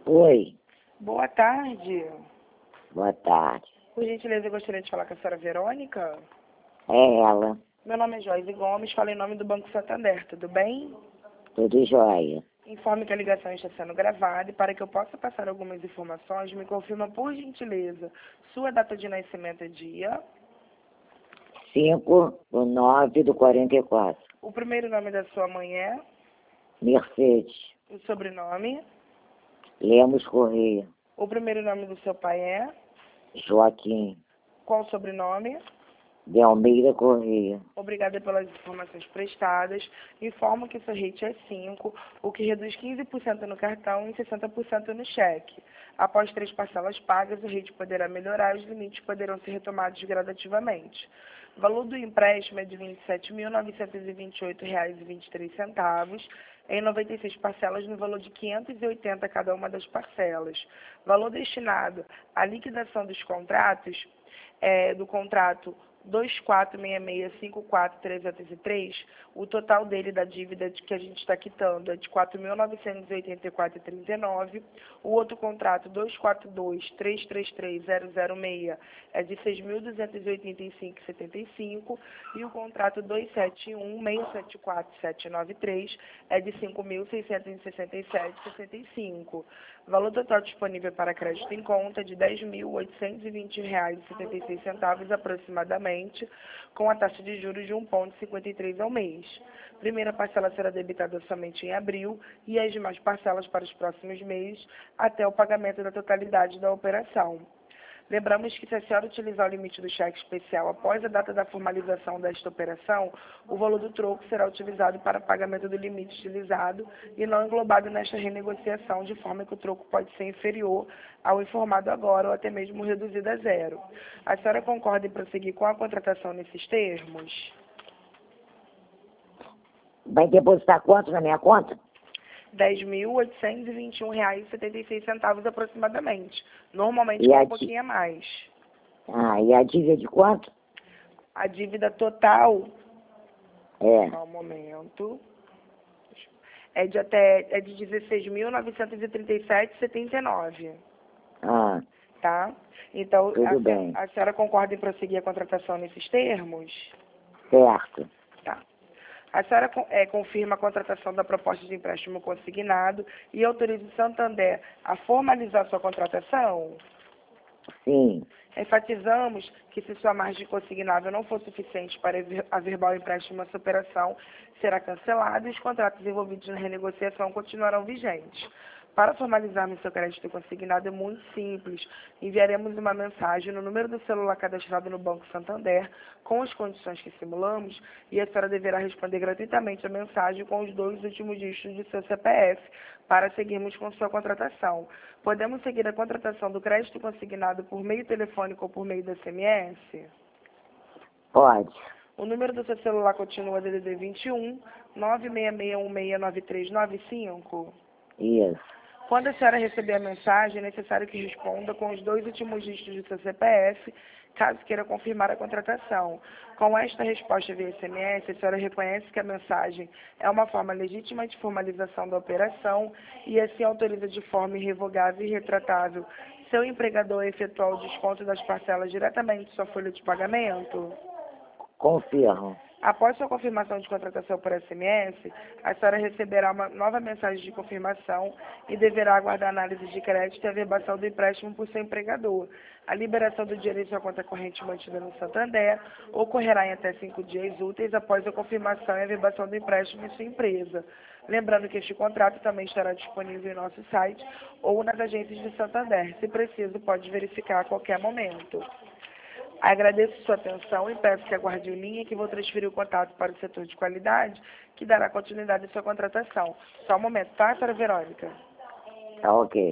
Oi, Boa tarde. boa tarde. Por gentileza, eu gostaria de falar com a senhora Verônica. É ela, Meu nome é Joyce Gomes, falo em nome do Banco Santander, tudo bem? tudo jóia. Informe que a ligação está sendo gravada e para que eu possa passar algumas informações, me confirma, por gentileza, sua data de nascimento e dia, 5/9/44. o primeiro nome da sua mãe é, Mercedes, o sobrenome, Lemos Correia, o primeiro nome do seu pai é, Joaquim, qual o sobrenome? de Almeida Correia. Obrigada pelas informações prestadas. Informo que seu rate é 5, o que reduz 15% no cartão e 60% no cheque. Após 3 parcelas pagas, o rate poderá melhorar e os limites poderão ser retomados gradativamente. O valor do empréstimo é de R$ 27.928,23, em 96 parcelas no valor de R$ 580 cada uma das parcelas. Valor destinado à liquidação dos contratos do contrato 246654-303, o total dele da dívida que a gente está quitando é de R$ 4.984,39, o outro contrato 242333-006 é de R$ 6.285,75 e o contrato 271674793 é de R$ 5.667,65. O valor total disponível para crédito em conta é de R$ 10.820,76 aproximadamente, com a taxa de juros de 1,53 ao mês. Primeira parcela será debitada somente em abril e as demais parcelas para os próximos meses até o pagamento da totalidade da operação. Lembramos que, se a senhora utilizar o limite do cheque especial após a data da formalização desta operação, o valor do troco será utilizado para pagamento do limite utilizado e não englobado nesta renegociação, de forma que o troco pode ser inferior ao informado agora ou até mesmo reduzido a zero. A senhora concorda em prosseguir com a contratação nesses termos? Vai depositar quanto na minha conta? R$ 10.821,76 aproximadamente. Normalmente E com a, um pouquinho a mais. e a dívida de quanto? A dívida total, É, só um momento, é de 16.937,79, ah, tá? Então, tudo bem, a senhora concorda em prosseguir a contratação nesses termos? certo. Tá. A senhora confirma a contratação da proposta de empréstimo consignado e autoriza o Santander a formalizar sua contratação? Sim, Enfatizamos que, se sua margem consignável não for suficiente para averbar o empréstimo, essa operação será cancelada e os contratos envolvidos na renegociação continuarão vigentes. Para formalizarmos seu crédito consignado é muito simples. Enviaremos uma mensagem no número do celular cadastrado no Banco Santander com as condições que simulamos e a senhora deverá responder gratuitamente a mensagem com os 2 últimos dígitos de seu CPF para seguirmos com sua contratação. Podemos seguir a contratação do crédito consignado por meio telefônico ou por meio do SMS? pode. O número do seu celular continua DDD 21 966169395. Isso, Quando a senhora receber a mensagem, é necessário que responda com os 2 últimos dígitos do seu CPF, caso queira confirmar a contratação. Com esta resposta via SMS, a senhora reconhece que a mensagem é uma forma legítima de formalização da operação e assim autoriza de forma irrevogável e retratável seu empregador a efetuar o desconto das parcelas diretamente de sua folha de pagamento? confirmo. Após sua confirmação de contratação por SMS, a senhora receberá uma nova mensagem de confirmação e deverá aguardar análise de crédito e averbação do empréstimo por seu empregador. A liberação do dinheiro em sua conta corrente mantida no Santander ocorrerá em até 5 dias úteis após a confirmação e averbação do empréstimo em sua empresa. Lembrando que este contrato também estará disponível em nosso site ou nas agências de Santander. Se preciso, pode verificar a qualquer momento. Agradeço sua atenção e peço que aguarde em linha que vou transferir o contato para o setor de qualidade, que dará continuidade à sua contratação. Só um momento, tá, senhora Verônica? Tá ok.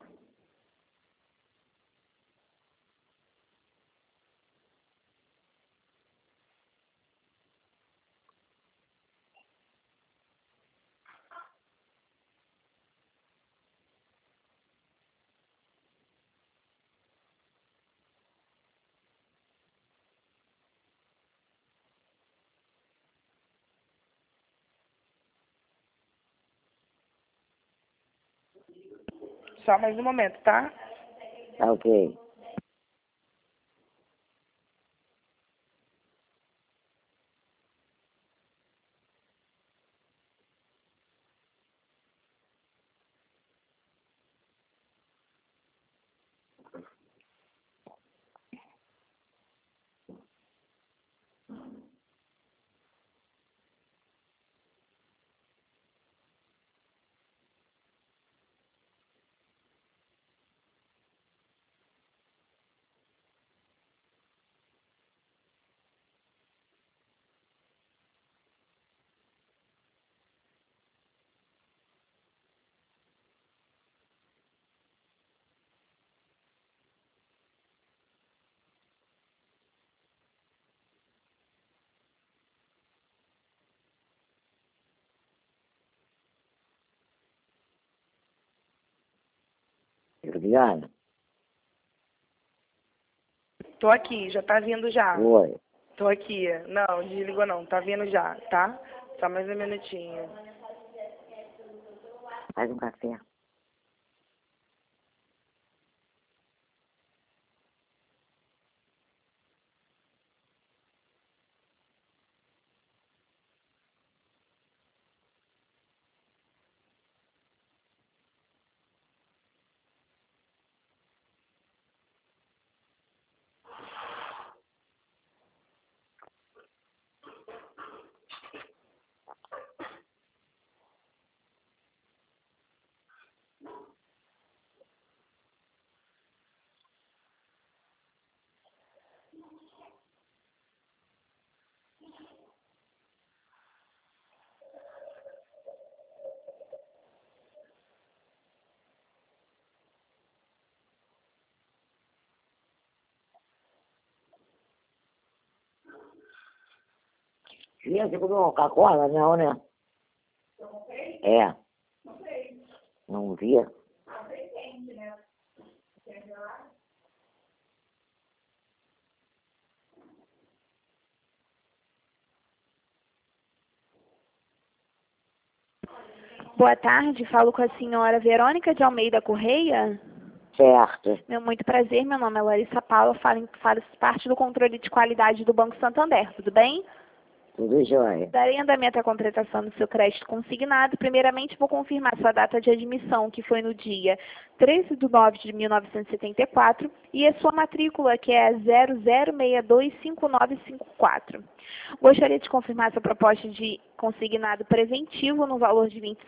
Só mais um momento, tá? Tá ok. Juliana? Tô aqui, já tá vindo já. Oi. Tô aqui. Não, desligou não, tá vindo já, tá? Só mais um minutinho. Faz um café. Juliana, você comeu uma Coca-Cola? Não, né? É. Não via? Boa tarde, falo com a senhora Verônica de Almeida Correia. Certo. Muito prazer, meu nome é Larissa Paula, falo parte do controle de qualidade do Banco Santander, tudo bem? Tudo jóia. Darei andamento à contratação do seu crédito consignado. Primeiramente, vou confirmar sua data de admissão, que foi no dia 13 de 9 de 1974, e a sua matrícula, que é 00625954. Gostaria de confirmar sua proposta de consignado preventivo no valor de R$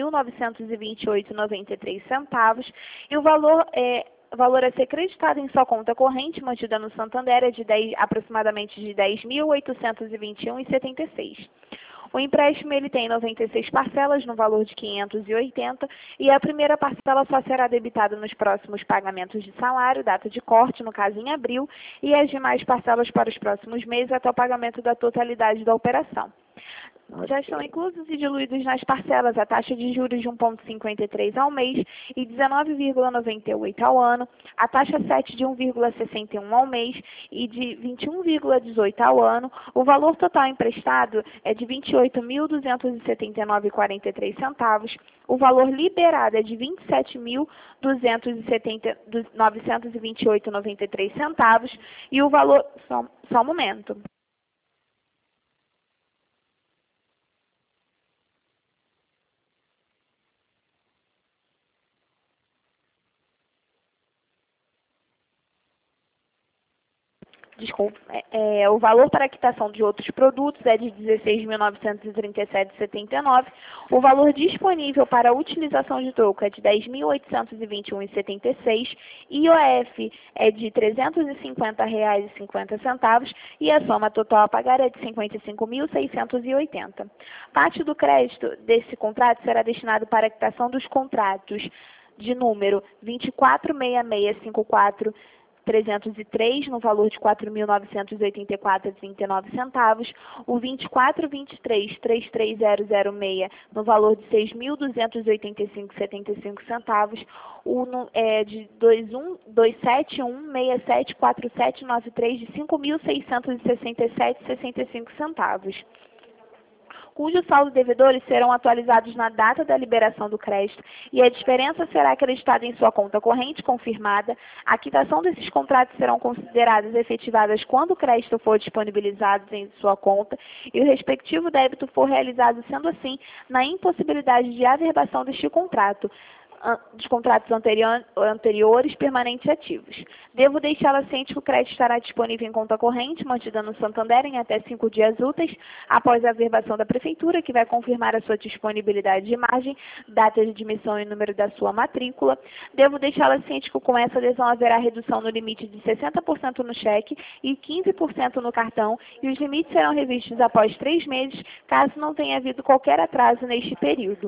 27.928,93, e o valor a ser creditado em sua conta corrente, mantida no Santander, é de aproximadamente de R$ 10.821,76. O empréstimo ele tem 96 parcelas no valor de 580, e a primeira parcela só será debitada nos próximos pagamentos de salário, data de corte, no caso em abril, e as demais parcelas para os próximos meses até o pagamento da totalidade da operação. Já estão inclusos e diluídos nas parcelas a taxa de juros de 1,53 ao mês e 19,98 ao ano, a taxa 7 de 1,61 ao mês e de 21,18 ao ano. O valor total emprestado é de R$ 28.279,43. O valor liberado é de R$ 27.928,93 e o valor... Só um momento. Desculpa, o valor para a quitação de outros produtos é de R$ 16.937,79. O valor disponível para a utilização de troco é de R$ 10.821,76. IOF é de R$ 350,50 e a soma total a pagar é de R$ 55.680. Parte do crédito desse contrato será destinado para a quitação dos contratos de número 246654-303, no valor de R$ 4.984,39, o 2423-33006, no valor de R$ 6.285,75, o de 271674793 de R$ 5.667,65, cujos saldos devedores serão atualizados na data da liberação do crédito e a diferença será acreditada em sua conta corrente confirmada. A quitação desses contratos serão consideradas efetivadas quando o crédito for disponibilizado em sua conta e o respectivo débito for realizado, sendo assim, na impossibilidade de averbação deste contrato, dos contratos anteriores permanentes ativos. Devo deixá-la ciente que o crédito estará disponível em conta corrente, mantida no Santander em até 5 dias úteis, após a averbação da Prefeitura, que vai confirmar a sua disponibilidade de margem, data de admissão e número da sua matrícula. Devo deixá-la ciente que com essa adesão haverá redução no limite de 60% no cheque e 15% no cartão, e os limites serão revistos após 3 meses, caso não tenha havido qualquer atraso neste período.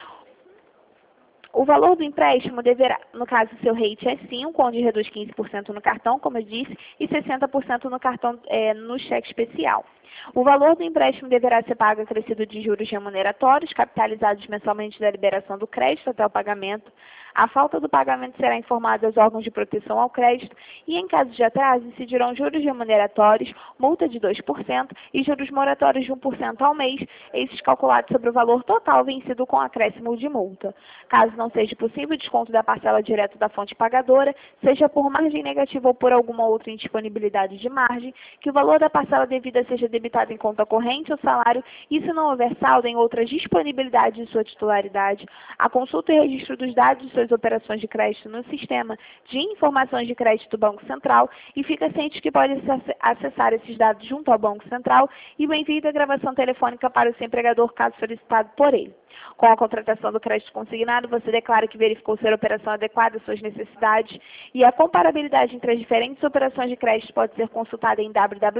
O valor do empréstimo deverá, no caso, seu rate é 5, onde reduz 15% no cartão, como eu disse, e 60% no cartão no cheque especial. O valor do empréstimo deverá ser pago acrescido de juros remuneratórios, capitalizados mensalmente da liberação do crédito até o pagamento. A falta do pagamento será informada aos órgãos de proteção ao crédito e, em caso de atraso, incidirão juros remuneratórios, multa de 2% e juros moratórios de 1% ao mês, esses calculados sobre o valor total vencido com acréscimo de multa. Caso não seja possível desconto da parcela direta da fonte pagadora, seja por margem negativa ou por alguma outra indisponibilidade de margem, que o valor da parcela devida seja debitado em conta corrente ou salário e, se não houver saldo em outras disponibilidades de sua titularidade, a consulta e registro dos dados de suas operações de crédito no sistema de informações de crédito do Banco Central e fica ciente que pode acessar esses dados junto ao Banco Central e o envio da gravação telefônica para o seu empregador, caso solicitado por ele. Com a contratação do crédito consignado, você declara que verificou ser a operação adequada às suas necessidades e a comparabilidade entre as diferentes operações de crédito pode ser consultada em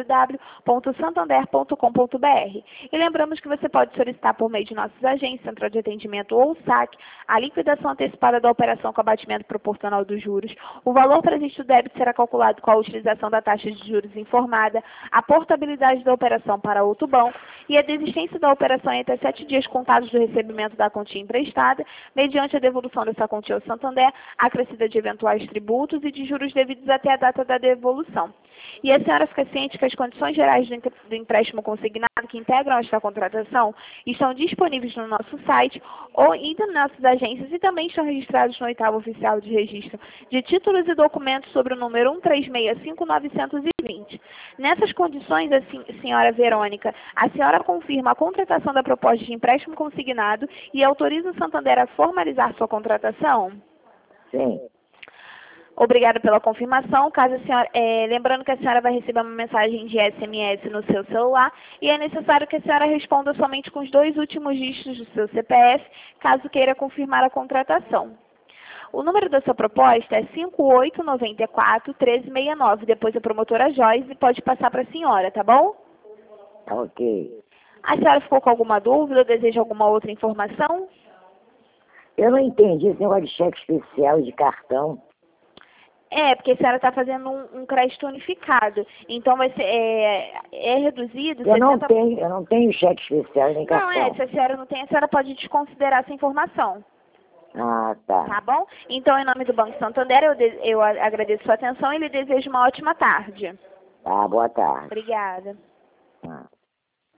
www.santander.com.br. E lembramos que você pode solicitar por meio de nossas agências, Central de Atendimento ou SAC, a liquidação antecipada da operação com abatimento proporcional dos juros. O valor previsto do débito será calculado com a utilização da taxa de juros informada, a portabilidade da operação para outro banco e a desistência da operação em até 7 dias contados do recebimento da quantia emprestada, mediante a devolução dessa quantia ao Santander, acrescida de eventuais tributos e de juros devidos até a data da devolução. E a senhora fica ciente que as condições gerais do empréstimo consignado que integram esta contratação estão disponíveis no nosso site ou nas nossas agências e também estão registrados no 8º Oficial de Registro de Títulos e Documentos sobre o número 1365920. Nessas condições, senhora Verônica, a senhora confirma a contratação da proposta de empréstimo consignado e autoriza o Santander a formalizar sua contratação? Sim. Obrigada pela confirmação. Caso a senhora, lembrando que a senhora vai receber uma mensagem de SMS no seu celular e é necessário que a senhora responda somente com os 2 últimos dígitos do seu CPF, caso queira confirmar a contratação. O número da sua proposta é 5894-1369. Depois a promotora Joyce pode passar para a senhora, tá bom? Ok. A senhora ficou com alguma dúvida ou deseja alguma outra informação? Eu não entendi esse negócio de cheque especial e de cartão. Porque a senhora está fazendo um crédito unificado. Então vai ser reduzido. Eu não tenho cheque especial nem cartão. Não, se a senhora não tem, a senhora pode desconsiderar essa informação. Ah, tá. Tá bom? Então, em nome do Banco Santander, eu agradeço a sua atenção e lhe desejo uma ótima tarde. Tá, boa tarde. Obrigada.